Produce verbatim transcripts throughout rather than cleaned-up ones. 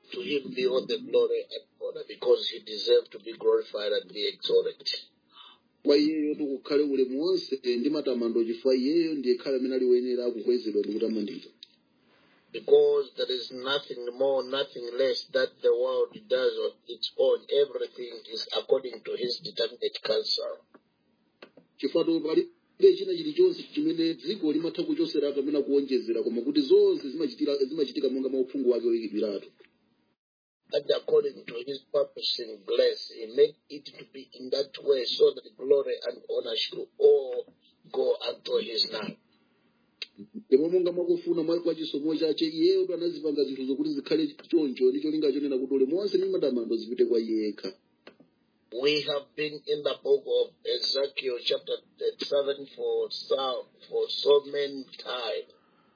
to him be all the glory and honor, because he deserves to be glorified and be exalted. Kwa iyeyo tukukhale ulemu wonse ndi matamando chifukwa iyeyo ndiye khale amene ali woyenera kukwezedwa ndi kutamandidwa. Because there is nothing more, nothing less that the world does on its own. Everything is according to his determinate counsel. Chifukwa palibe china chilichonse chimene dziko limatha kuchosera kapena kuonjezera, koma kuti zonse zimachitika zimachitika monga mwa uphungu wake woyikidwiratu. And according to his purpose in grace, he made it to be in that way so that glory and honor should all go unto his name. Ndipo monga mwakufuna mwa kwa chisomo chache iyeyo anazipanga zinthu zokuti zikhale choncho ndi cholinga chonena kuti ulemu wonse ndi matamando zipite kwa iye yekha. We have been in the book of Ezekiel chapter thirty-seven for so, for so many times.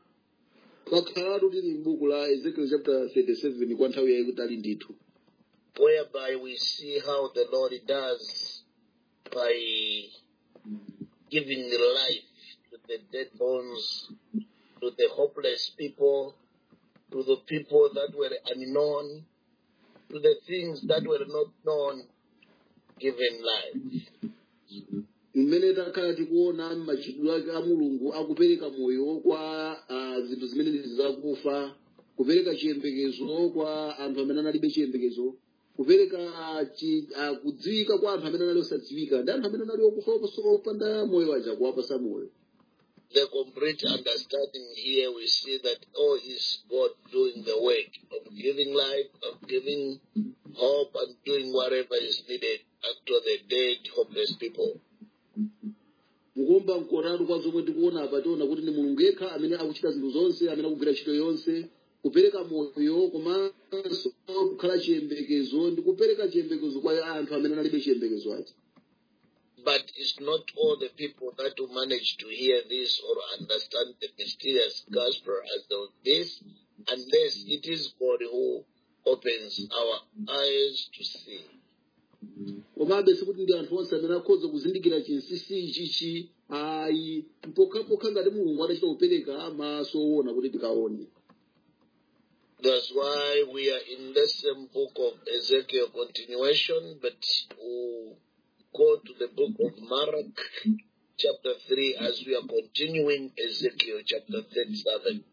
Ezekiel chapter thirty-seven kwa nthawi yayikutali ndithu. Whereby we see how the Lord does by giving life to the dead bones, to the hopeless people, to the people that were unknown, to the things that were not known, given life. Mmene takhala tikuona machitidwe a Mulungu akupereka moyo kwa zinthu zimene zakufa, kupereka chiyembekezo kwa anthu amene analibe chiyembekezo, kupereka kudziwika kwa anthu amene anali osadziwika, ndi anthu amene anali okufa opanda moyo waja kuwapasa moyo. The complete understanding here, we see that all is God doing the work of giving life, of giving hope, and doing whatever is needed unto the dead, hopeless people. Mukomba mkoratu kwa zomwe tikuona apa tiona kuti ni Mulungu yekha amene akuchita zinthu zonse, amene akugwira ntchito yonse, kupereka moyo komanso kukhala chiyembekezo ndi kupereka chiyembekezo kwa anthu amene analibe chiyembekezo achi. But it's not all the people that will manage to hear this or understand the mysterious gospel as of this, unless it is God who opens our eyes to see. Komabe sikuti ndi anthu onse amene akhoza kuzindikira chinsinsi ichichi ayi mpokapokha ngati Mulungu adachita kupereka maso owona kuti tikaone. That's why we are in the same book of Ezekiel continuation, but we'll go to the book of Mark chapter three as we are continuing Ezekiel chapter thirty-seven.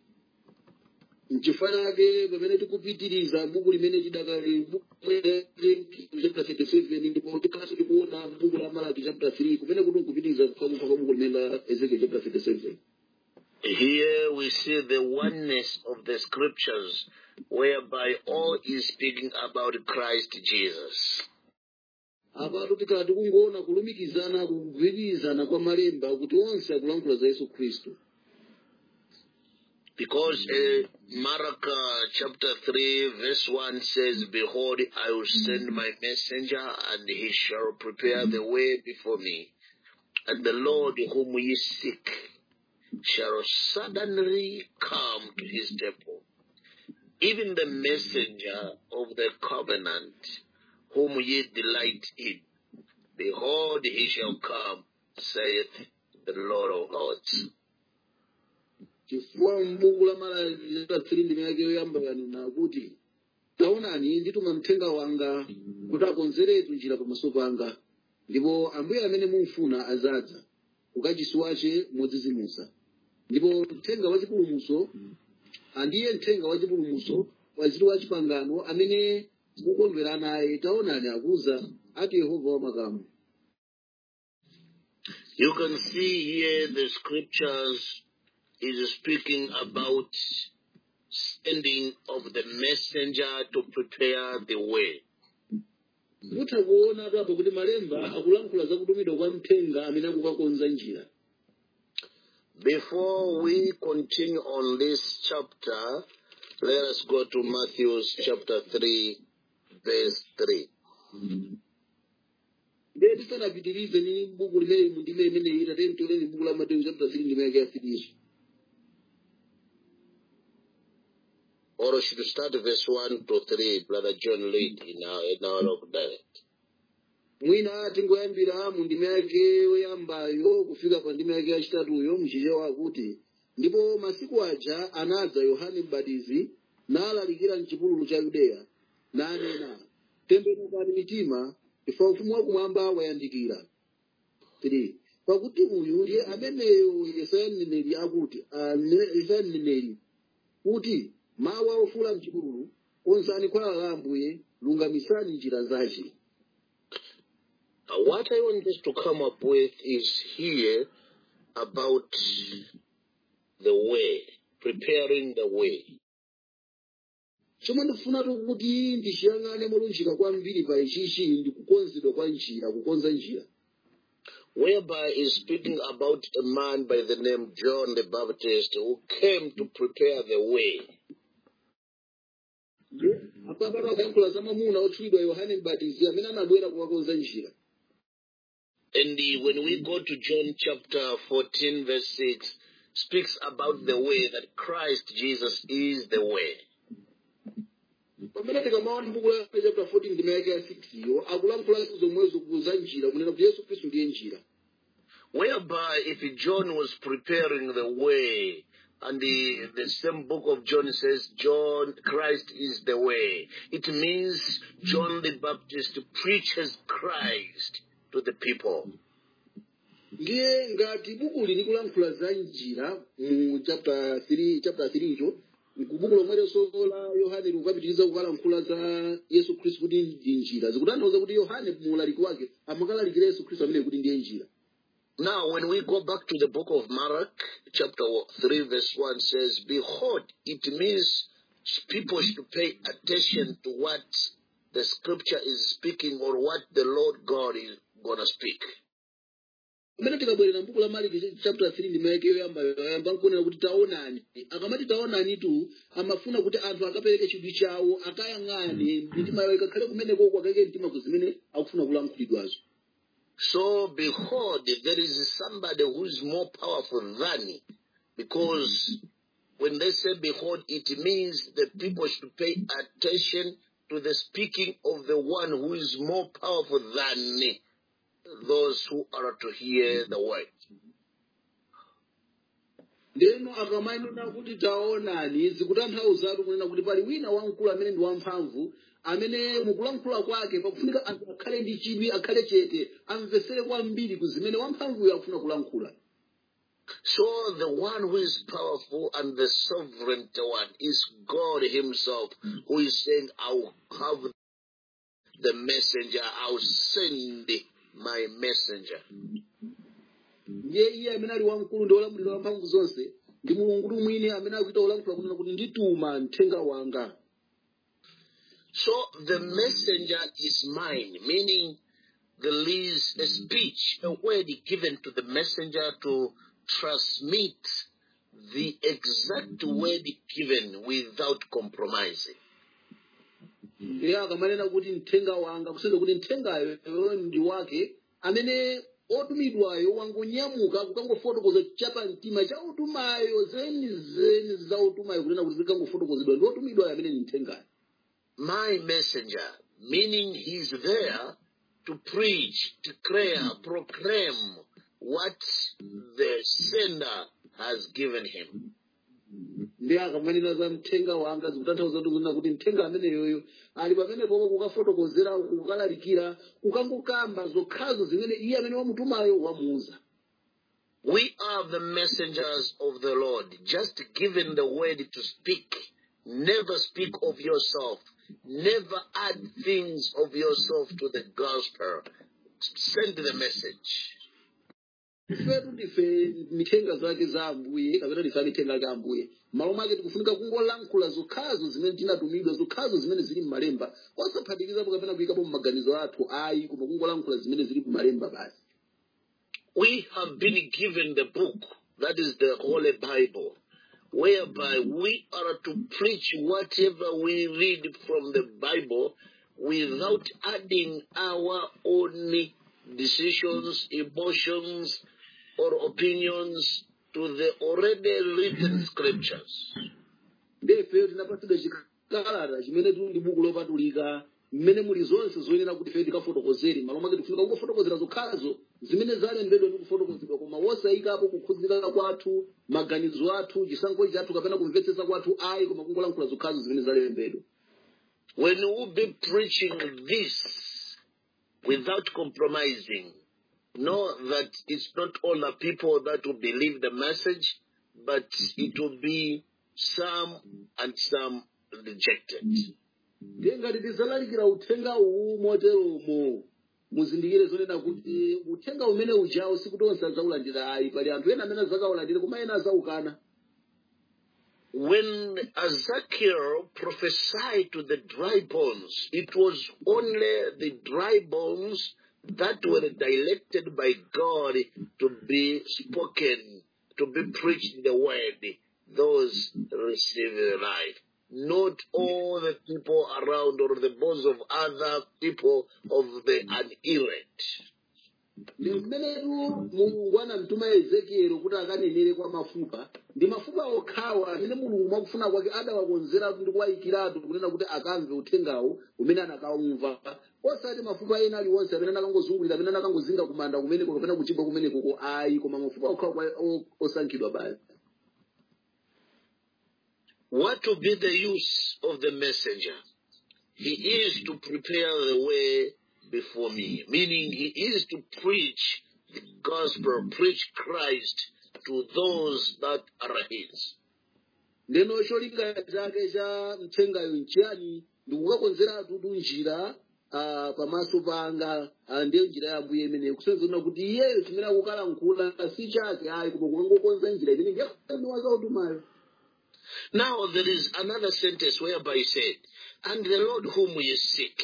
Mchifake pamene tikupitiriza buku limene tidakali buku chapter thirty-seven ndipo tikasi tikuona buku la Malaki chapter three kumene kuti kupitiriza kwa buku limene la Ezekiel chapter thirty-seven. Here we see the oneness of the scriptures, whereby all is speaking about Christ Jesus. Abantu tikati tikungoona kulumikizana kugwirizana kwa malemba kuti onse akulankhula za Yesu Kristo. Because uh, Mark uh, chapter three verse one says, "Behold, I will send my messenger, and he shall prepare the way before me. And the Lord whom ye seek shall suddenly come to his temple. Even the messenger of the covenant, whom ye delight in. Behold, he shall come, saith the Lord of Lords." Chifukwa m'buku la Malaki chapter three ndime yake yoyamba yanena kuti taonani ndituma mthenga wanga kuti akonzeretu njira pamaso panga, ndipo Ambuye amene mumfuna azadza kukachisi wace modzidzimutsa. Ndipo mthenga wachipulumutso andiye mthenga wachipulumutso waziri wa chipangano amene mukondwera naye. Taonani akuza ati Yehova wamakamu. You can see here the scriptures is speaking about sending of the messenger to prepare the way. Mutakuona apo kuti malemba akulankhula za kutumidwa kwa mthenga amene akukakonza njira. Before we continue on this chapter, let us go to Matthew chapter three, verse three. Ndiye tisanapitirize ni buku limene ndime imene ita tentoleni buku la Matthew chapter three ndime yake ya three. Or should start verse one to three, Brother John lead in our, in our of dialect. Mwina tingoyambira mu ndime yake yoyambayo kufika pa ndime yake yachitatuyo mchichewa kuti ndipo masiku aja anadza Yohane Mbatizi nalalikira mchipululu cha yudeya nanena tembenukani mitima chifukwa ufumu wakumwamba wayandikira. three pakuti uyu ndiye ameneyo Yesaya mneneri akuti Yesaya mneneri kuti mawu ofula mchipululu konzani khwala la Ambuye lungamisani njira zake. Uh, What I want us to come up with is here about the way, preparing the way. chomwe ndifuna kuti ndiyang'ane molunjika kwambiri pa ichichi ndi kukonzedwa kwa njira, kukonza njira. Whereby is speaking about a man by the name John the Baptist who came to prepare the way. apa pano akuyankhula za mwamuna otchulidwa Yohane Mbatizi amene anabwera kuwakonza njira. And uh, when we go to John chapter fourteen verse six, speaks about the way that Christ Jesus is the way. pamene tikamaona m'buku la chapter fourteen ndime yake ya six yo akulankhula zomwezo kuza njira kunena kuti Yesu Khristu ndiye njira. Whereby if John was preparing the way, and the, the same book of John says John Christ is the way, it means John the Baptist preaches Christ to the people. ndiye ngati buku lili kulankhula za njira mu chapter three chapter three cho kubuku lomweso la Yohane likupitiriza kukalankhula za Yesu Khristu kuti ndi njira, zikutanthauza kuti Yohane muulaliki wake amakalalikira Yesu Khristu amene kuti ndiye njira. Now, when we go back to the book of Mark, chapter three, verse one says, behold, it means people should pay attention to what the scripture is speaking or what the Lord God is going to speak. Pamene tikabwerera m'buku la Mark chapter three ndime yake yoyamba yoyamba nkunena kuti taonani. Akamati taonani tu amafuna kuti anthu akapereke chidwi chawo akayang'ane mitima yawo ikakhale kumeneko kwakeke mtima kuzimene akufuna kulankhulidwazo. So, behold, there is somebody who is more powerful than, because when they say behold, it means that people should pay attention to the speaking of the one who is more powerful than those who are to hear the word. Ndeno akamanena kuti taonani zikutanthauza kunena kuti pali wina wamkulu amene ndi wamphamvu amene mukulankhula kwake pakufunika anthu akhale ndi chidwi akhale chete amvesere kwambiri kuzimene wamphamvuyo akufuna kulankhula. So the one who is powerful and the sovereign one is God himself, who is saying, I'll have the messenger, I'll send my messenger. Ndiye iye amene ali wamkulu ndi wolamulira wamphamvu zonse ndi mulungu mwini amene akuita kulankhula kunena kuti ndituma mthenga wanga. So the messenger is mine, meaning there is a speech, a word given to the messenger to transmit the exact word given without compromising. Ndiye akamanena kuti mthenga wanga kusenda kuti mthengayo ndi wake amene otumidwayo wangonyamuka kukangofotokoza chapa mtima cha utumayo zeni zeni za utumayo kunena kuti zikangofotokozedwa ndi otumidwayo amene ni mthengayo. My messenger, meaning he's there to preach, declare, proclaim what the sender has given him. Ndiye akamanena za mthenga wanga zikutanthauza kunena kuti mthenga ameneyoyo ali pamene pomwe kukafotokozera kukalalikira kukangokamba zokhazo zimene iye amene wamutumayo wamuuza. We are the messengers of the Lord, just given the word to speak. Never speak of yourself. Never add things of yourself to the gospel. Send the message. Ifetu ndife mithenga zake za Ambuye kapena ndife mithenga za Ambuye. Malo mwake tikufunika kungolankhula zokhazo zimene tinatumidwa, zokhazo zimene zili m'malemba. Osaphatikizapo kapena kuyikapo m'maganizo athu ayi koma kungolankhula zimene zili m'malemba basi. We have been given the book, that is the Holy Bible, whereby we are to preach whatever we read from the Bible without adding our own decisions, emotions, or opinions to the already written scriptures. Ndefe tinapatsidwa chikalata chimene tuli buku lopatulika mmene muli zonse zoyenera kuti ife tikafotokozere malo mwake tifunika kungofotokozera zokhazo zimene zalembedwa ndi kufotokozedwa koma wosayikapo kukhuzika kwathu maganizo athu chisankho chathu kapena kumvetsetsa kwathu ayi koma kungolankhula zokhazo zimene zalembedwa. When we be preaching this without compromising, know that it's not all the people that will believe the message, but it will be some and some rejected. Ngati tizalalikira uthenga uwu moteromo muzindikire zonena kuti uthenga umene ujawo sikuti onse adzaulandira ayi pali anthu ena amene adzaulandira koma ena adzaukana. When Ezekiel prophesied to the dry bones, it was only the dry bones that were directed by God to be spoken, to be preached the word, those receive life. Not all the people around or the bones of other people of the unelect. Mmenetu Mulungu anamtuma Ezekiel kuti akanenere kwa mafupa ndi mafupa okhawa amene Mulungu mwakufuna kwake adawakonzera ndi kuwayikiratu kunena kuti akamve uthengawo umene anakawumva osati mafupa ena aliwonse amene anakangozungulira amene anakangozinga kumanda kumeneko kapena kuchibwa kumeneko ayi koma mafupa okhawa osankhidwa basi. What will be the use of the messenger? He is to prepare the way before me, meaning he is to preach the gospel, preach Christ to those that are his. Ndeno cholinga chake cha mthengayo nchiyani ndi kukakonzeratu njira pamaso panga ndiyo njira ya Ambuye imeneyo kusenzera kuti iyeyo chimene akukalankhula si chake ayi koma kukangokonza njira imene ngekuwa zautumayo. Now there is another sentence whereby he said, and the Lord whom ye seek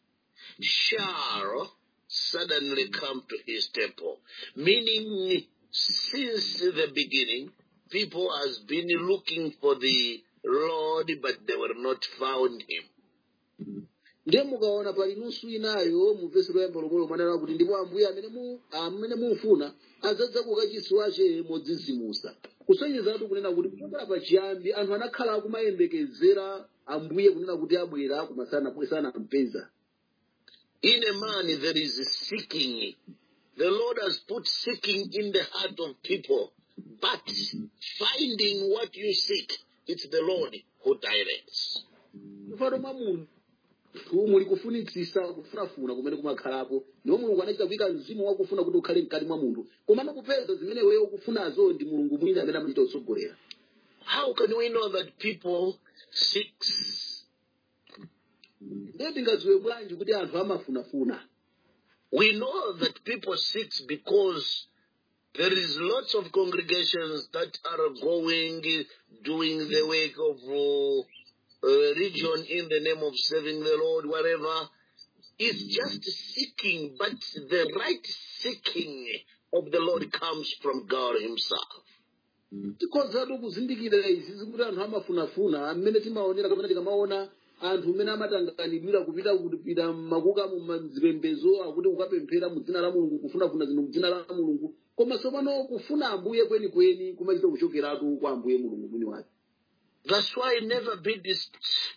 shall suddenly come to his temple. Meaning, since the beginning, people has been looking for the Lord, but they were not found him. Ndiye mukaona pali nusu inayo mu vesi loyamba lomwe manena kuti ndipo Ambuye amene mu amene mufuna azadza kukachisiwache modzidzimusa. Kusonyezatu kunena kuti kuchokera pa chiyambi anthu anakhala akumayembekezera Ambuye kunena kuti abwera kumasana kwesana mpeza. In a man there is a seeking. The Lord has put seeking in the heart of people, but finding what you seek, it's the Lord who directs. Muli kufunitsisa kufunafuna kumene kumakhalapo ndipo Mulungu anachita kuyika mzimu wakufuna kuti ukhale mkati mwa munthu koma nakupeza zimene wewe ukufunazo ndi Mulungu mwini amene amachita kutsogolera. How can we know that people seek? Ndiye tingadziwe bwanji kuti anthu amafunafuna? We know that people seek because there is lots of congregations that are going, doing the work of uh, Uh, religion in the name of serving the Lord, whatever. It's just seeking, but the right seeking of the Lord comes from God himself. Tikozatu kuzindikira izi zikuti anthu amafunafuna amene timaonera kapena tikamaona anthu amene amatanganidwira kupita kupita makuka mu zipembedzo akuti ukapemphera mu dzina la Mulungu kufunafuna zinthu mu dzina la Mulungu koma tsopano kufuna Ambuye kweni kweni kumachita kuchokeratu kwa Ambuye Mulungu mwini wake. That's why never be dis-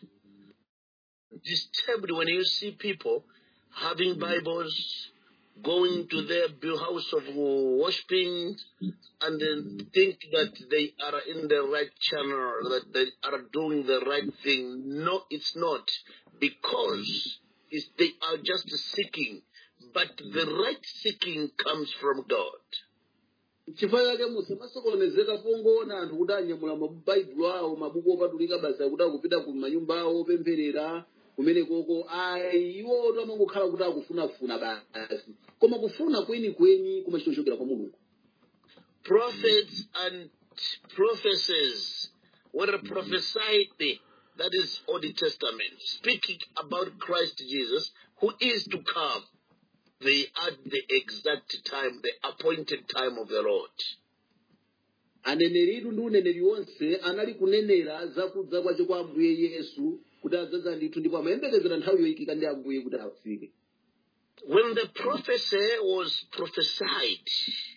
disturbed when you see people having Bibles, going to their house of worshiping, and then think that they are in the right channel, that they are doing the right thing. No, it's not. Because it's, they are just seeking. But the right seeking comes from God. Chifukwa chake musamasokonezeka pongoona anthu kuti anyamula mabaibulo awo mabuku opatulika basa kuti akupita ku manyumba awo opempherera kumene koko ayi iwo to amangokhala kuti akufunafuna basi koma kufuna kweni kweni kumachitochokera kwa Mulungu. Prophets and prophecies were prophesied, that is Old Testament, speaking about Christ Jesus, who is to come. They at the exact time, the appointed time of the Lord. Aneneritu ndi uneneri wonse anali kunenera zakudza kwacho kwa Ambuye Yesu kuti adzadza ndithu ndipo amayembekezera nthawi yoyikika ndi Ambuye kuti afike. When the prophecy was prophesied,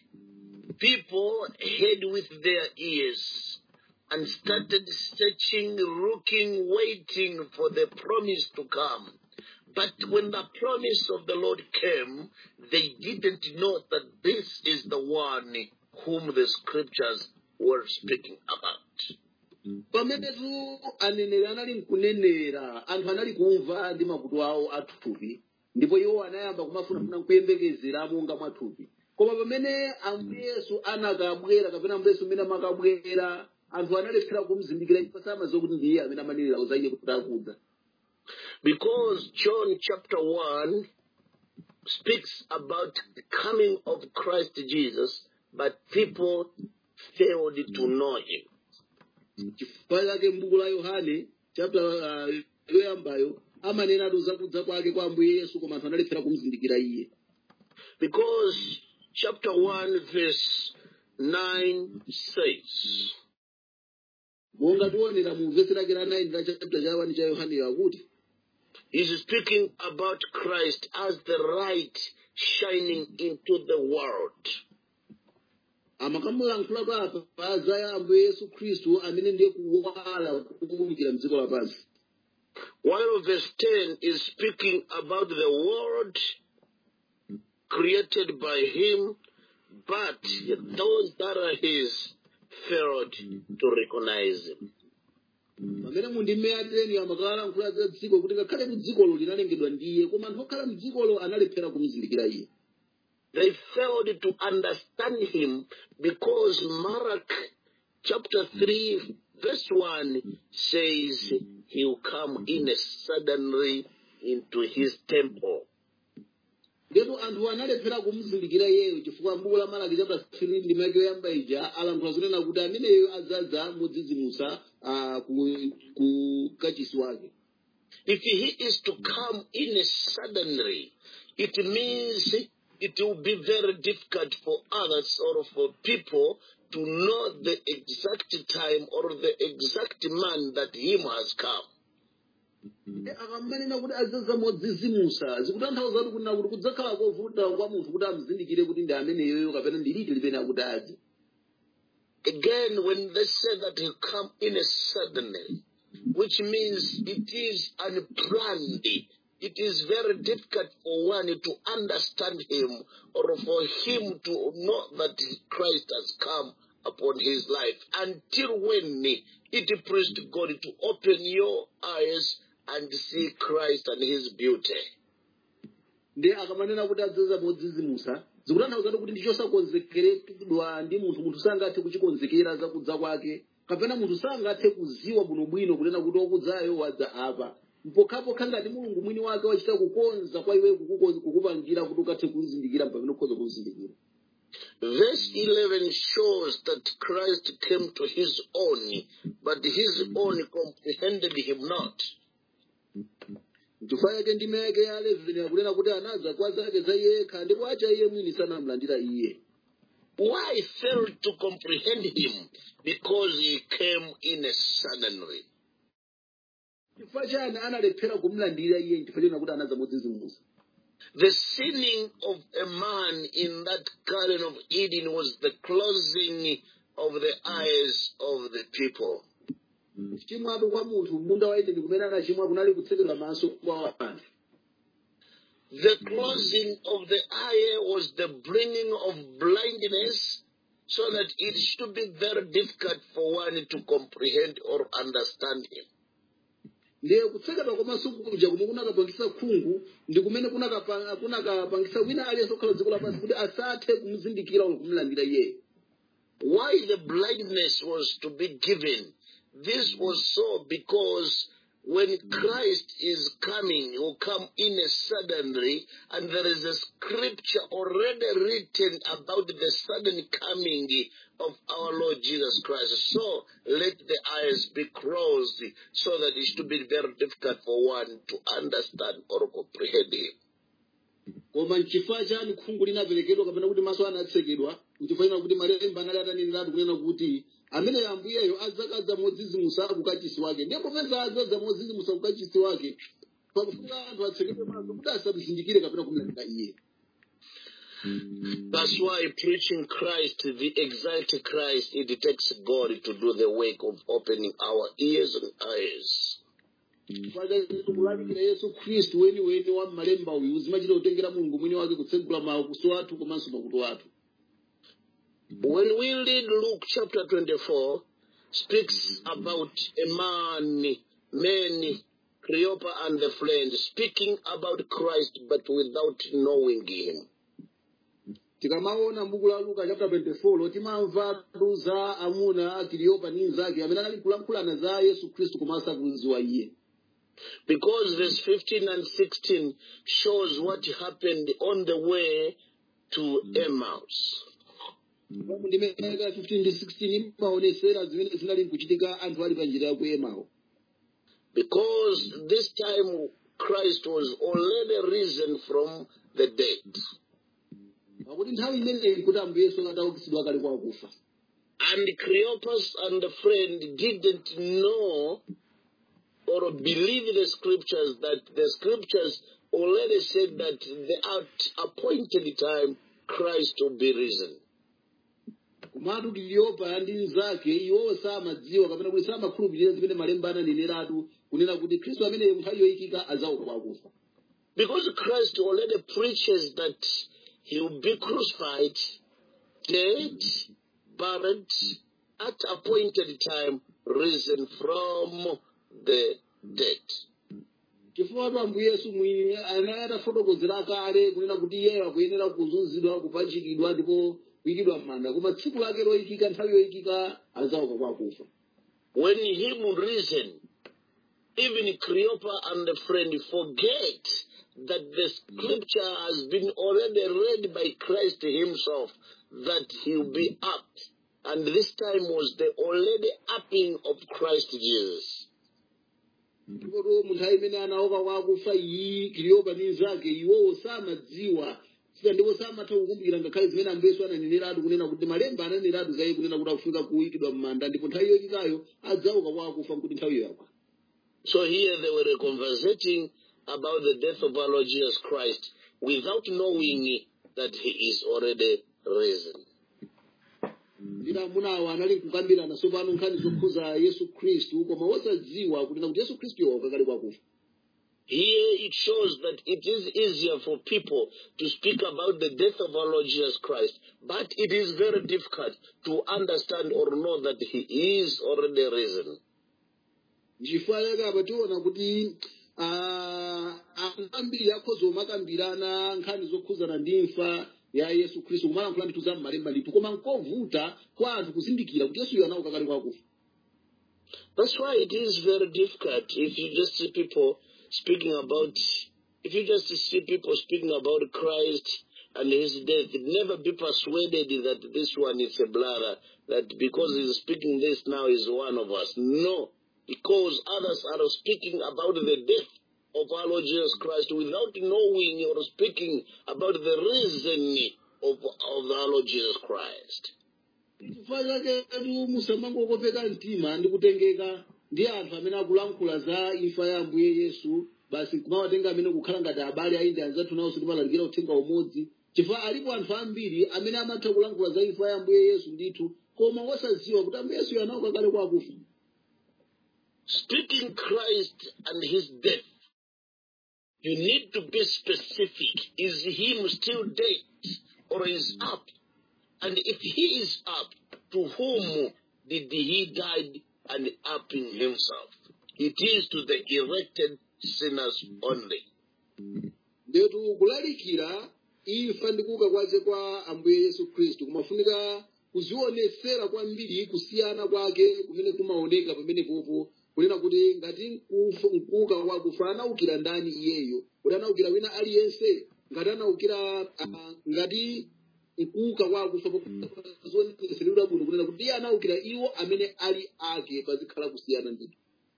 people heard with their ears and started searching, looking, waiting for the promise to come. But when the promise of the Lord came, they didn't know that this is the one whom the scriptures were speaking about. pamenetu aneneri anali nkunenera anthu anali kumva ndi makutu awo athupi ndipo iwo anayamba kumafunafuna kuyembekezera monga mwathupi koma pamene ambuye yesu anakabwera kapena ambuye yesu amene amakabwera anthu analephera kumuzindikira chifukwa samadziwa kuti ndiye amene amanenera za iye kuti akudza. Because John chapter one speaks about the coming of Christ Jesus, but people failed to know him. chifukwa chake m'buku la Yohane chapter uh, yoyambayo amanena za kudza kwake kwa ambuye yesu koma anthu analephera kumuzindikira iye. Because chapter one verse nine says, monga tionera mu vesi lake la nine la chapter cha one cha Yohane yakuti he's speaking about Christ as the light shining into the world. amakamulankhula papa pa za ambuye yesu khristu amene ndiye kuwala kuwunikira mdziko lapansi. While verse ten is speaking about the world created by him, but those that are his failed to recognize him. pamene mundime ateni amakalankhula za dziko kuti ngakhale dzikolo linalengedwa ndiye koma anthu okhala mdzikolo analephera kumuzindikira iye. They failed to understand him because Mark chapter three verse one says he will come in suddenly into his temple. Ndipo anthu analephera kumuzindikira iyeyo chifukwa m'buku la Malaki chapter three ndime yoyamba ija alankhula zonena kuti ameneyo adzadza modzidzimutsa ku kachisi wake. If he is to come in suddenly, it means it will be very difficult for others or for people to know the exact time or the exact man that him has come. akamanena kuti adzadza modzidzimutsa zikutanthauza kuti kunena kuti kudzakhala kovuta kwa munthu kuti amuzindikire kuti ndi ameneyoyo kapena ndi liti limene akuti adze. Again, when they say that he'll come in a suddenly, which means it is unplanned, it is very difficult for one to understand him or for him to know that Christ has come upon his life until when it pleased God to open your eyes and see Christ and his beauty. Ndi akamanena kuti adzadza modzidzimutsa zikutanthauza kuti ndi chosakonzekeredwa ndi munthu munthu sangathe kuchikonzekera za kudza kwake kapena munthu sangathe kuziwa bwinobwino kunena kuti okudzayo wadza apa mpokhapokha ngati mulungu mwini wake wachita kukonza kwa iwe kukupangira kuti ukathe kuzindikira pamene ukhoza kuzindikira. Verse eleven shows that Christ came to his own, but his own comprehended him not. Chifukwa chake ndime yake ya eleven yakunena kuti anadza kwa zake za yekha ndipo acha iye mwini sanamlandira iye. Why failed to comprehend him? Because he came in a suddenly. Chifukwa chani analephera kumlandira iye chifukwa chena kuti anadza modzidzimutsa. The sinning of a man in that Garden of Eden was the closing of the eyes of the people. Chimwatu kwa munthu munda wa Edeni kumene anachimwa kunali kutsekedwa maso kwa anthu. The closing of the eye was the bringing of blindness, so that it should be very difficult for one to comprehend or understand him. Ndiye kutsekedwa kwa maso kuja kumene kunakapangisa khungu ndi kumene kunakapangisa wina aliyense okhala dziko lapansi kuti asathe kumuzindikira or kumulandira iye. Why the blindness was to be given? This was so because when Christ is coming, he will come in a suddenly, and there is a scripture already written about the sudden coming of our Lord Jesus Christ. So let the eyes be closed so that it should be very difficult for one to understand or comprehend him. Koma nchifukwa chani khungu linaperekedwa kapena kuti maso anatsekedwa nchifukwa kuti malemba anali atanenera kunena kuti amene ambuyeyo adzakadza modzidzimutsa kukachisi wake ndipo peza adzadza modzidzimutsa kukachisi wake pakufunika anthu atsekedwe maso kuti asamuzindikire kapena kumulandira iye. That's why preaching Christ, the exact Christ, it takes God to do the work of opening our ears and eyes. kulalikira yesu khristu weni weni wa malemba uyu zimachita kutengera mulungu mwini wake kutsegula makuso athu komanso makutu athu. When we read Luke chapter twenty-four, speaks about a man, man, Cleopa and the friend, speaking about Christ but without knowing him. Tikamaona mbuku la Luka chapter twenty-four lotimamva za amuna Cleopa ndi nzake amene anali kulankhulana za Yesu Khristu komanso kuziwa iye. Because verse fifteen and sixteen shows what happened on the way to Emmaus. fifteen to sixteen maonesera zimene zinali kuchitika anthu ali pa njira ya ku Emau. Because this time Christ was already risen from the dead. Pakuti nthawi imeneyi kuti Ambuye Yesu ataukitsidwa kale kwa akufa. And Cleopas and the friend didn't know or believe the scriptures, that the scriptures already said that the at appointed time Christ will be risen. Kumatu Cleopa ndi nzake iwo samadziwa kapena kuti samakhulupirira zimene malemba ananeneratu kunena kuti Khristu amene nthawi yoyikika adzauka kwa akufa. Because Christ already preaches that he will be crucified, dead, buried, at appointed time risen from the dead. Chifukwa Ambuye Yesu mwini anatafotokozera kale kunena kuti iye akuyenera kuzunzidwa kupachikidwa ndipo kuyikidwa m'manda koma tsiku lake loyikika nthawi yoyikika adzauka kwa akufa. When him risen, even Cleopa and the friend forget that the scripture has been already read by Christ himself that he will be up. And this time was the already upping of Christ Jesus. Ndipo munthu imene anaoka kwa akufa iyi Cleopa ndi nzake iwowo samadziwa sika ndipo samatha kukumbukira ngakhale zimene Ambuye Yesu ananeneratu kunena kuti malemba ananeneratu za iye kunena kuti akufika kuyikidwa m'manda ndipo nthawi yoyikikayo adzauka kwa akufa kuti nthawi yakwana. So here they were conversating about the death of our Lord Jesus Christ without knowing that he is already risen. Ndina munawa anali kukambirana tsopano nkhani zokhuza Yesu Khristu koma wosadziwa kunena kuti Yesu Khristu wauka kale kwa akufa. Here it shows that it is easier for people to speak about the death of our Lord Jesus Christ, but it is very difficult to understand or know that he is already risen. Chifukwa chake tiona kuti ambiri akhoza makambirana nkhani zokhuzana ndi imfa ya Yesu Khristu kumalankhula ndithu za m'malemba ndithu koma nkovuta kwa anthu kuzindikira kuti Yesu anauka kale kwa akufa. That's why it is very difficult if you just see people speaking about, if you just see people speaking about Christ and his death, never be persuaded that this one is a brother, that because he's speaking this now is one of us. No, because others are speaking about the death of our Lord Jesus Christ without knowing or speaking about the reason of, of our Lord Jesus Christ. Chifukwa chake musamangokopeka mtima ndi kutengeka ndi anthu amene akulankhula za imfa ya Ambuye Yesu basi kumawatenga amene kukhala ngati abale ainde anzathu nawonso timalalikira uthenga umodzi. Chifukwa alipo anthu ambiri amene amatha kulankhula za imfa ya Ambuye Yesu ndithu koma wosadziwa kuti Ambuye Yesu anauka kale kwa akufa. Speaking Christ and his death, you need to be specific. Is him still dead or is up? And if he is up, to whom did he die and upping himself? It is to the elected sinners only. Ndetu kulalikira imfa ndi kuuka kwake kwa Ambuye Yesu Khristu kumafunika kuzionesera kwambiri kusiyana kwake kumene kumaoneka pamene popo kunena kuti ngati kuuka kwa akufa anaukira ndani iyeyo kuti anaukira wina aliyense ngati anaukira ngati kuuka kwa akufa zioneserera bwino kunena kuti iye anaukira iwo amene ali ake pazikhala kusiyana ndithu.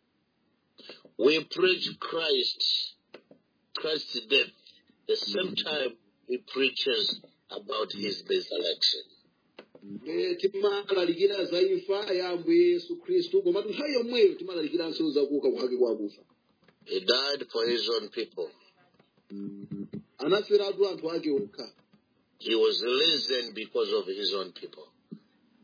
We preach Christ, Christ's death, the same time he preaches about his resurrection. Timalalikira za imfa ya Ambuye Yesu Khristu koma nthawi yomweyo timalalikiranso za kuuka kwake kwa akufa. He died for his own people. Anaferatu anthu ake okha. He was risen because of his own people.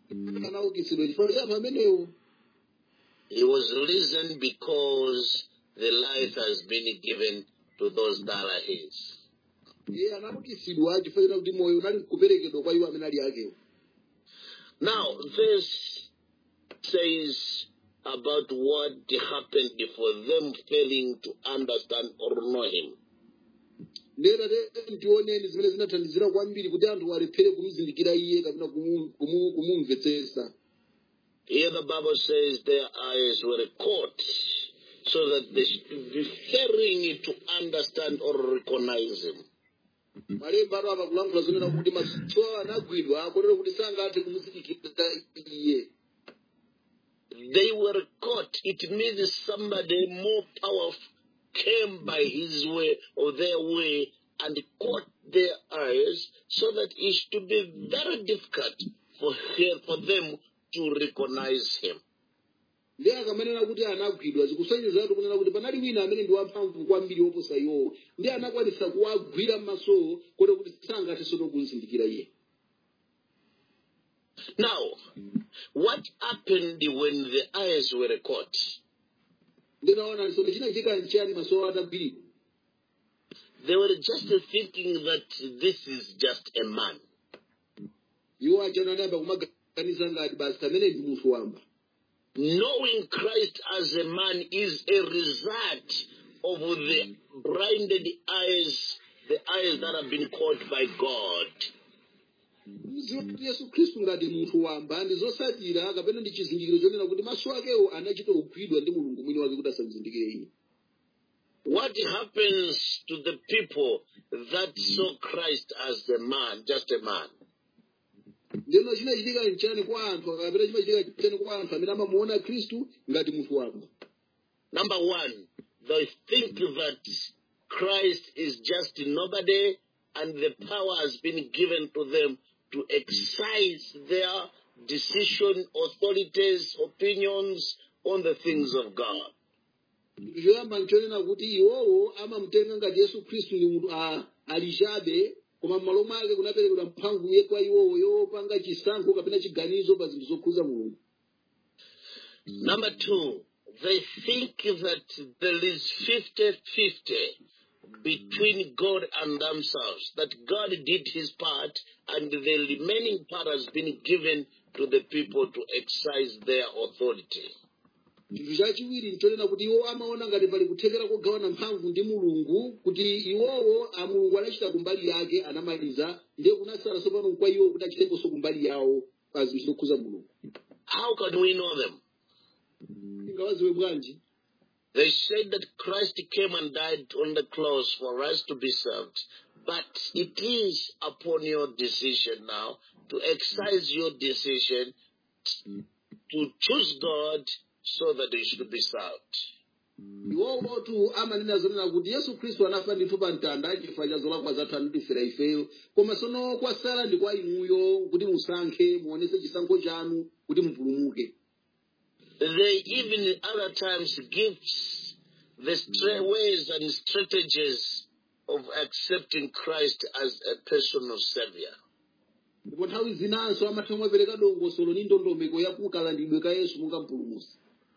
Anaukitsidwa chifukwa cha anthu amenewo. He was risen because the life has been given to those that are his. iye anaputisidwa chifukwa kuti moyo unali kuperekedwa kwa iwo amene ali akewo. Now, this says about what happened for them failing to understand or know him. Lera tioneni zimene zinathandizira kwambiri kuti anthu alephere kumuzindikira iye kapena kumumvetsetsa. Here the Bible says their eyes were caught so that they should be failing to understand or recognize him. Malemba ano amakulankhula zonena kuti maso awo anagwidwa kotero kuti sangathe kumuzindikira iye. They were caught. It means somebody more powerful came by his way or their way and caught their eyes so that it should be very difficult for, her, for them to recognize him. Ndiye akamanena kuti anagwidwa zikusonyeza kunena kuti panali wina amene ndi wamphamvu kwambiri woposa iwo ndiye anakwanisa kuwagwira m'maso kotero kuti sangathe kumuzindikira iye. Now, what happened when the eyes were caught? They were just thinking that this is just a man. Knowing Christ as a man is a result of the blinded eyes, the eyes that have been caught by God. Yesu Kristu ngati munthu wamba ndizosatira kapena ndi chizindikiro chonena kuti maso akewo anachita kugwidwa ndi Mulungu mwini wake kuti asamuzindikire iye. What happens to the people that saw Christ as a man, just a man? Ndino chinachitika nchani kwa anthu kapena chimachitika nchani kwa anthu amene amamuona Kristu ngati munthu wamba? Number one, they think that Christ is just nobody and the power has been given to them to exercise their decision, authorities, opinions on the things of God. Joyamba nchonena kuti iwowo amamutenga ngati Yesu Kristu ndi munthu alichabe koma m'malo mwake kunaperekedwa mphamvu ye kwa iwowo yopanga chisankho kapena chiganizo pa zinthu zokhuza Mulungu. Number two, they think that there is fifty fifty between God and themselves, that God did his part and the remaining part has been given to the people to exercise their authority. Chinthu chachiwiri nchonena kuti iwo amaona ngati pali kuthekera kugawana mphamvu ndi Mulungu kuti iwowo a Mulungu anachita kumbali yake anamaliza ndiye kunasala sopano kwa iwo kuti achitenso kumbali yawo pa zinthu zokhuza Mulungu. How can we know them? Ngawaziwe bwanji? They said that Christ came and died on the cross for us to be saved. But it is upon your decision now to exercise your decision to choose God so that you should be saved. Iwowo tu amanena zonena kuti Yesu Kristu anafa ndithu pa mtanda chifukwa cha zolakwa zathu anatifera ifeyo koma sono kwasala ndi kwa inuyo kuti musankhe muonese chisankho chanu kuti mupulumuke. They even other times give the stra- ways and strategies of accepting Christ as a personal savior. Ndipo nthawi zinanso amatha mwapereka dongosolo ndi ndondomeko yakukalandidwe ka Yesu monga mpulumutsi.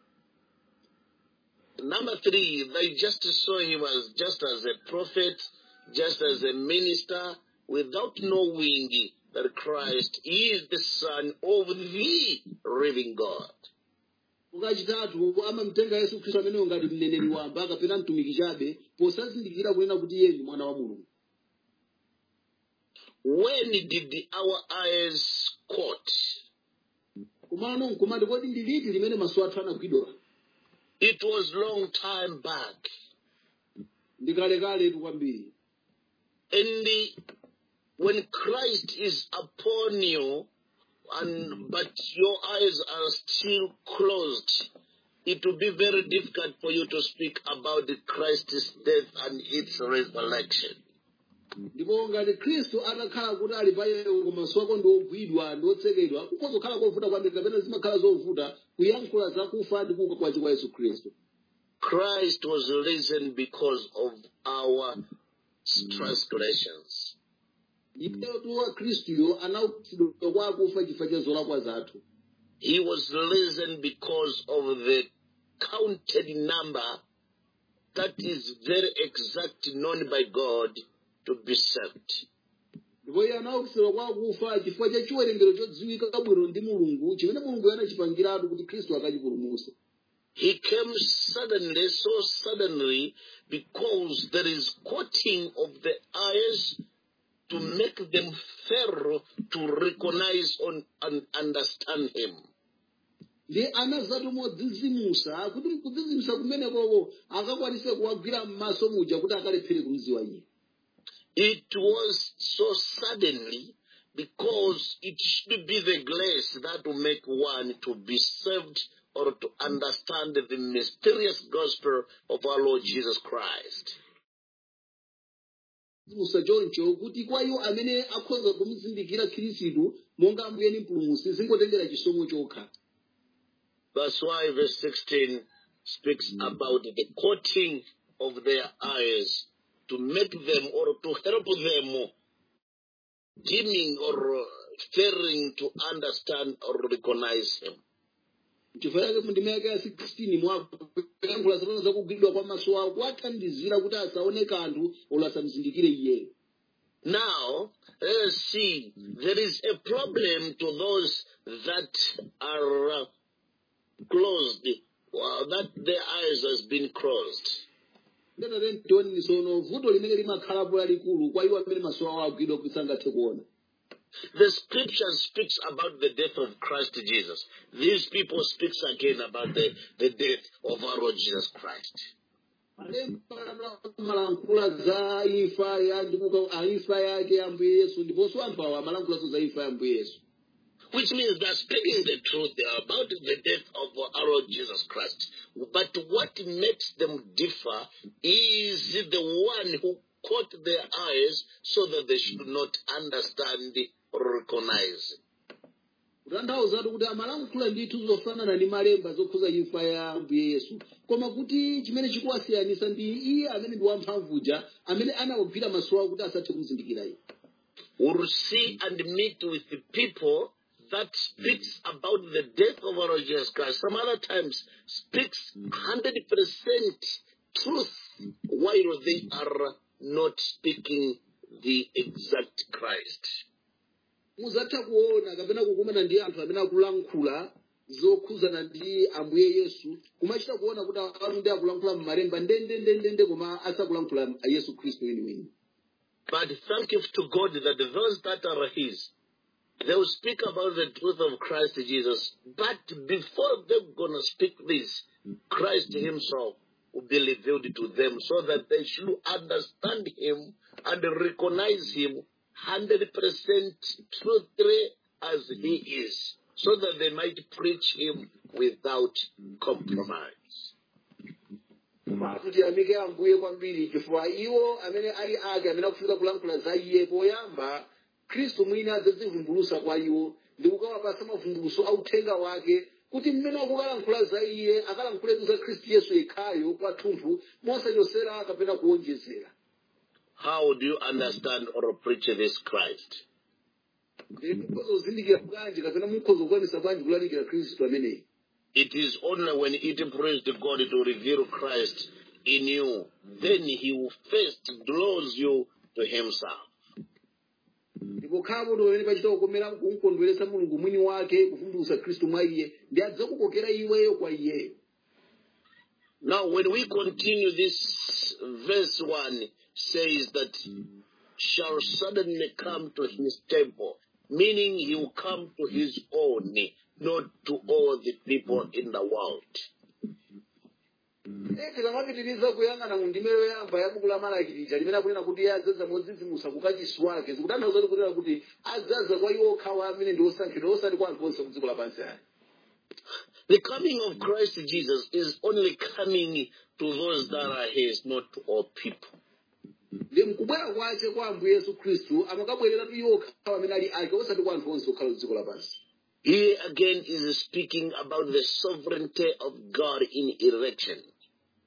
Number three, they just saw him as just as a prophet, just as a minister, without knowing that Christ is the Son of the living God. Ukachitatu amamutenga Yesu Kristu amene ngati mneneri wamba kapena mtumiki chabe posazindikira kunena kuti iye ndi mwana wa Mulungu. When did our eyes caught? Kumano nkumati kodi ndi liti limene maso athu anagwidwa? It was long time back. Ndikalekale tu kwambiri. And the, when Christ is upon you, and but your eyes are still closed, it will be very difficult for you to speak about the Christ's death and its resurrection. Ndipo ngati Kristu atakhala kuti ali pa iyeyo koma maso ako ndi ogwidwa ndi otsekedwa kukozokhala kovuta kwambiri kapena zimakhala zovuta kuyankhula zakufa ndi kuuka kwa Yesu Kristu. Christ was risen because of our transgressions. He was risen because of the counted number that is very exact, known by God, to be saved. ndipo iye anaukitsidwa kwa akufa chifukwa cha chiwerengero chodziwika bwino ndi mulungu chimene mulungu anachipangiratu kuti khristu akachipulumutse. He came suddenly, so suddenly, because there is coating of the eyes to make them fail to recognize on, and understand him. Ndi anazatu modzidzimusa kuti mkudzidzimusa kumenekoko akakwanise kuwagwira m'maso muja kuti akalephere kumdziwa iye. It was so suddenly because it should be the grace that will make one to be saved or to understand the mysterious gospel of our Lord Jesus Christ. Musa choncho kuti kwa iwo amene akhoza kumuzindikira Khristu monga Ambuye ndi Mpulumutsi zingotengera chisomo chokha. That's why verse sixteen speaks about the coating of their eyes to make them or to help them dimming or failing to understand or recognize him. Chifukwa chake mundime yake ya sixteen mwakuyankhula zimene zakugwidwa kwa maso awo kuwathandizira kuti asaone kanthu olo asamuzindikire iyeyo. Now, let's see, there is a problem to those that are uh, closed, well, that their eyes has been closed. vuto limene limakhalapo lalikulu kwa iwo amene maso awo agwidwa kuti sangathe kuona. The scripture speaks about the death of Christ Jesus. These people speaks again about the, the death of our Lord Jesus Christ. Malankhula za imfa ya ndimuka imfa yake Ambuye Yesu ndiponso anthu awa amalankhula za imfa ya Ambuye Yesu. Which means they're speaking the truth about the death of our Lord Jesus Christ. But what makes them differ is the one who caught their eyes so that they should not understand or recognize. Kutanthauza kuti amalankhula ndithu zofanana ndi malemba zokhuza imfa ya Ambuye Yesu. Koma kuti chimene chikuwasiyanisa ndi iye amene ndi wamphamvuja amene anawagwira maso awo kuti asathe kumuzindikira iye. We'll see and meet with the people that speaks about the death of our Lord Jesus Christ. Some other times speaks one hundred percent truth while they are not speaking the exact Christ. Muzatha kuona kapena kukumana ndi anthu amene akulankhula zokhuzana ndi Ambuye Yesu kumachita kuona kuti anthu ndi akulankhula m'malemba ndende ndende koma asakulankhula Yesu Khristu weniweni. But thank you to God that those that are his, they will speak about the truth of Christ Jesus. But before they're going to speak this, Christ himself will be revealed to them so that they should understand him and recognize him one hundred percent truthfully as he is, so that they might preach him without compromise. Kuti amike Ambuye kwambiri chifukwa iwo amene ali ake amene akufika kulankhula za iye poyamba Khristu mwini adzadzivumbulutsa kwa iwo ndi kukawapatsa mavumbulutso a uthenga wake kuti mmene akukalankhula za iye akalankhule za Khristu Yesu yekhayo kwathunthu mosachosera kapena kuonjezera. How do you understand or preach this Christ? Ndikuzindikira bwanji kapena mukhoza kukwanisa bwanji kulalikira Khristu ameneyi. It is only when it pleases God to reveal Christ in you, then he will first draws you to himself. Ndipo khamo ndo pamene pachita kukomera kumkondweretsa Mulungu mwini wake kuvumbulutsa Khristu mwa iye ndi adzakukokera iweyo kwa iyeyo. Now when we continue, this verse one says that shall suddenly come to his temple, meaning he will come to his own, not to all the people in the world. Tikamapitiriza kuyang'ana mu ndime yoyamba ya buku la Malaki lija limene akunena kuti iye adzaza modzidzimusa kukachisi wake zikutanthauza kuti kuti adzaza kwa iwo okhawa amene ndi osankhidwa osati kwa anthu onse ku dziko lapansi ayi. The coming of Christ Jesus is only coming to those that are his, not to all people. Ndi mkubwera kwace kwa Ambuye Yesu Khristu amakabwerera tu iwo okhawa amene ali ake osati kwa anthu onse okhala ku dziko lapansi. Here again is speaking about the sovereignty of God in election.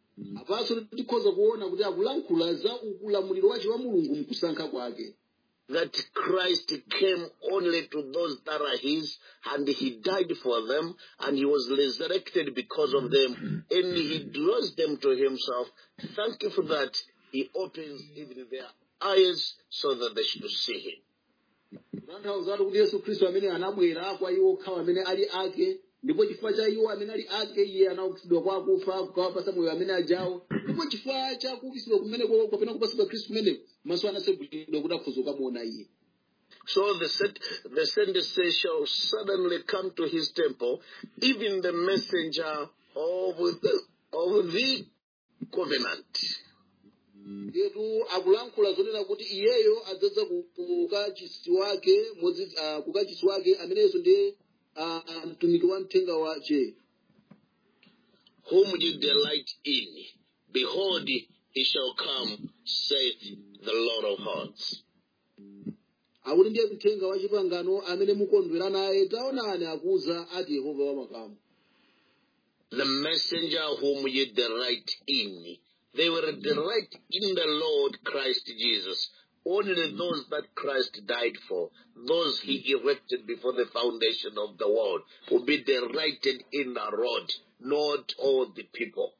Apaso tikhoza kuona kuti akulankhula za ulamuliro wace wa Mulungu mkusankha kwake. that Christ came only to those that are his, and he died for them, and he was resurrected because of them, and he draws them to himself. Thank you for that. He opens even their eyes so that they should see him. Tanthauza kuti Yesu Khristu amene anabwera kwa iwo okhawo amene ali ake, ndipo chifukwa cha iwo amene ali ake iye anaukitsidwa kwa akufa kukawapatsa moyo amene ajawo, ndipo chifukwa cha kuukitsidwa kumeneko kapena kupatsidwa Khristu kumeneko maso anasegulidwa kuti akhoza kukamuona iye. So the set, the sentences shall suddenly come to his temple, even the messenger of the, of the covenant. Yetu akulankhula zonena kuti iyeyo adzadza kukachisi wake modzi kukachisi wake ameneyo ndiye mtumiki wa mthenga wace. Whom you delight in, behold, he shall come, saith the Lord of hosts. Akuti ndiye mthenga wa chipangano amene mukondwera naye, taonani akuza ati Yehova wa makamu. The messenger whom you delight in. They were delight in the Lord Christ Jesus. Only those that Christ died for, those he erected before the foundation of the world, will be delighted in the Lord, not all the people.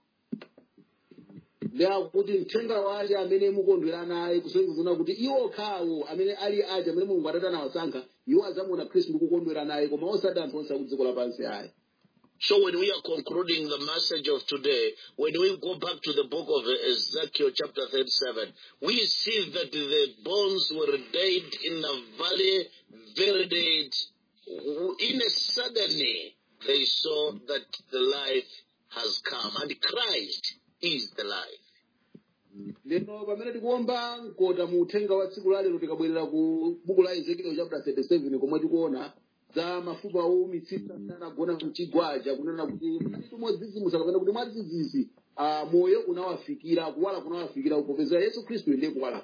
Kuti mthenga wace amene mukondwera naye kusonyeza kuti iwo okhawo amene ali aje amene Mulungu atata nawasankha iwo adzamuona Khristu ndi kukondwera naye koma osati anthu onse akudziko lapansi ayi. So when we are concluding the message of today, when we go back to the book of Ezekiel chapter thirty-seven, we see that the bones were dead in the valley, very dead. In a suddenly, they saw that the life has come, and Christ is the life. Lero pamene tikuomba nkota mu uthenga wa tsiku la lero tikabwerera ku buku la Ezekiel chapter thirty-seven komwe tikuona za mafupa omitsitsa anagona mchigwaja kunena kuti tumodzidzimutsa kapena kuti mwadzidzidzi moyo unawafikira kuwala kunawafikira kupopeza Yesu Khristu ndiye kuwala.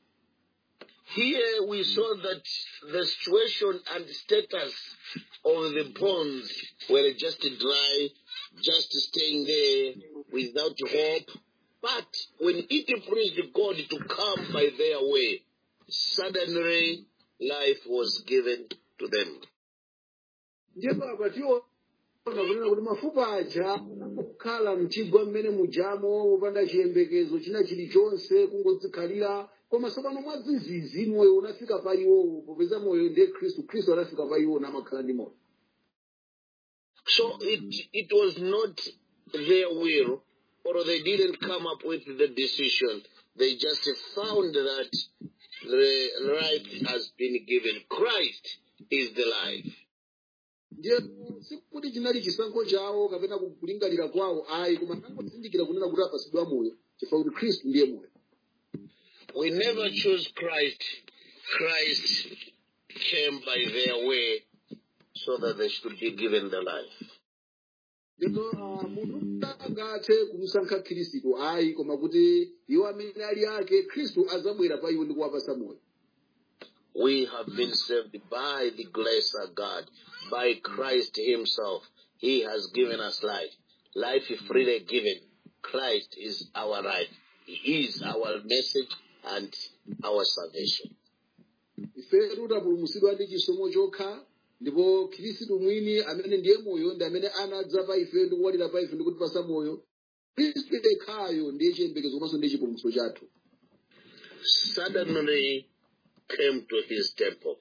Here we saw that the situation and status of the bones were just dry, just staying there without hope. But when it pleased God to come by their way, suddenly life was given to them. Ndipo apatiwo kunena kuti mafupa aja kukhala mchigwa mmene mujamo upanda chiyembekezo china chilichonse kungodzikhalira koma tsopano mwadzidzidzi moyo unafika pa iwo popeza moyo ndiye Khristu, Khristu anafika pa iwo namakhala ndi moyo. So it it was not their will, or they didn't come up with the decision. They just found that the life has been given. Christ is the life. Ndiye sikuti chinali chisankho chawo kapena kulingalira kwawo ayi koma nangozindikira kunena kuti apasidwa moyo chifukwa kuti Khristu ndiye moyo. We never choose Christ. Christ came by their way so that they should be given the life. Ndipo munthu sangathe kumusankha Khristu ayi koma kuti iwo amene ali ake Khristu azabwera pa iwo ndi kuwapasa moyo. We have been saved by the grace of God, by Christ himself. He has given us life. Life is freely given. Christ is our life. He is our message and our salvation. Ife tapulumutsidwa ndi chisomo chokha ndipo Khristu mwini amene ndiye moyo ndi amene anadza pa ife ndi kuwalira pa ife ndi kutipasa moyo. Khristu yekhayo ndiye chiyembekezo komanso ndiye chipulumutso chathu. Suddenly came to his temple.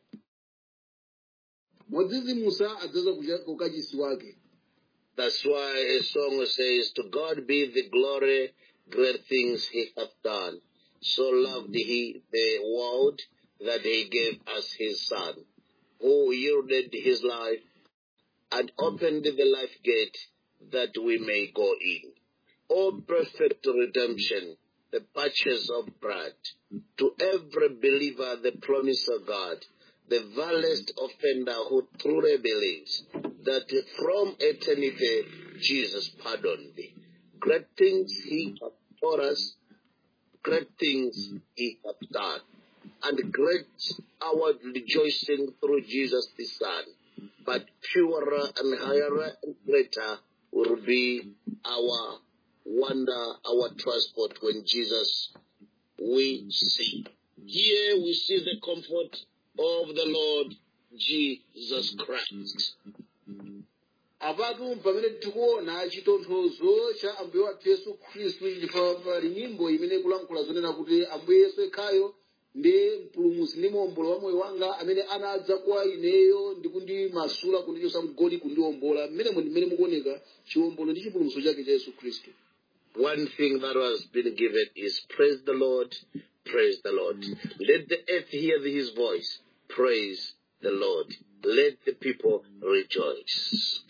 Modzidzimutsa adzaza kukachisi wake. That's why a song says, to God be the glory, great things he hath done. So loved he the world that he gave us his son, who yielded his life and opened the life gate that we may go in. O perfect redemption, the purchase of blood, to every believer the promise of God, the vilest offender who truly believes that from eternity Jesus pardoned thee. Great things he hath taught us, great things he hath done, and great our rejoicing through Jesus the Son. But purer and higher and greater will be our wonder, our transport when Jesus we see. Here we see the comfort of the Lord Jesus Christ. Apatu pamene tikuona chitonthozo cha Ambuye wathu Yesu Khristu pali nyimbo imene kulankhula zonena kuti Ambuye Yesu yekhayo ndi mpulumutsi ndi mombolo wa moyo wanga amene anadza kwa ineyo ndi kundimasula kundichotsa mgoli kundiwombola mmene mmene mukuoneka chiwombolo ndi chipulumutso chake cha Yesu Khristu. One thing that has been given is praise the Lord, praise the Lord. Let the earth hear his voice. Praise the Lord. Let the people rejoice.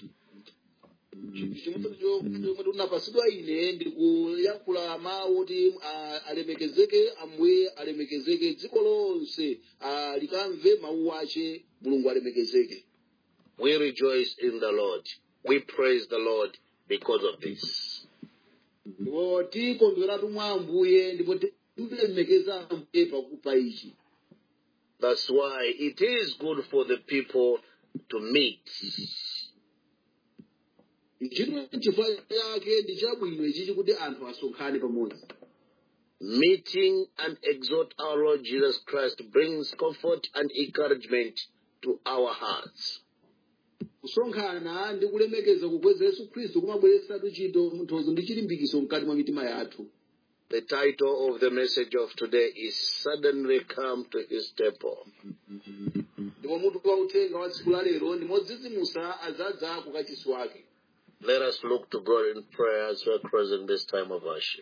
Unapasidwa ine ndikuyankhula mawu kuti alemekezeke Ambuye alemekezeke dziko lonse likamve mawu ache Mulungu alemekezeke. We rejoice in the Lord. We praise the Lord because of this. Ndipo tikondweratu mwa Ambuye ndipo tilemekeza Ambuye pakupa ichi. That's why it is good for the people to meet. Meeting and exhort our Lord Jesus Christ brings comfort and encouragement to our hearts. Kusonkhana ndi kulemekeza kukweza Yesu Khristu kumabweretsa tuchito mthozo ndi chilimbikitso mkati mwa mitima yathu. The title of the message of today is Suddenly Come to His Temple. Let us look to God in prayer as we are closing this time of worship.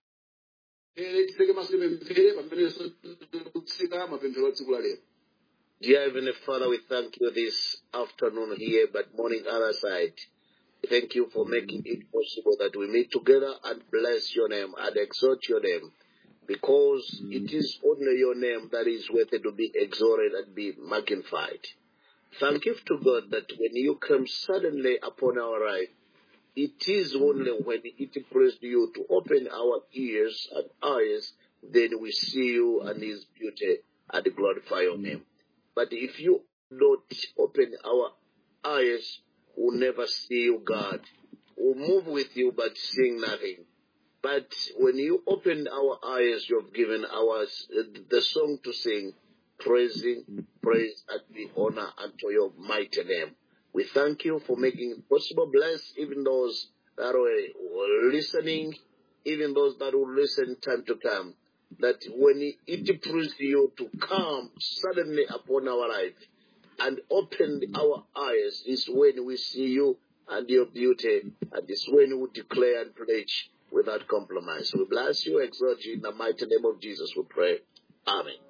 Dear Heavenly Father, we thank you this afternoon here, but morning other side. Thank you for making it possible that we meet together and bless your name and exalt your name, because it is only your name that is worthy to be exalted and be magnified. Thank you to God that when you come suddenly upon our life, it is only when it pleased you to open our ears and eyes, then we see you and his beauty and glorify your name. But if you don't open our eyes, we'll never see you, God. We'll move with you, but seeing nothing. But when you open our eyes, you have given us the song to sing, praising, praise and the honor unto your mighty name. We thank you for making it possible. Bless even those that were listening, even those that will listen time to time, that when it pleases you to come suddenly upon our life and open our eyes is when we see you and your beauty, and is when we declare and pledge without compromise. We bless you, exalt you in the mighty name of Jesus, we pray. Amen.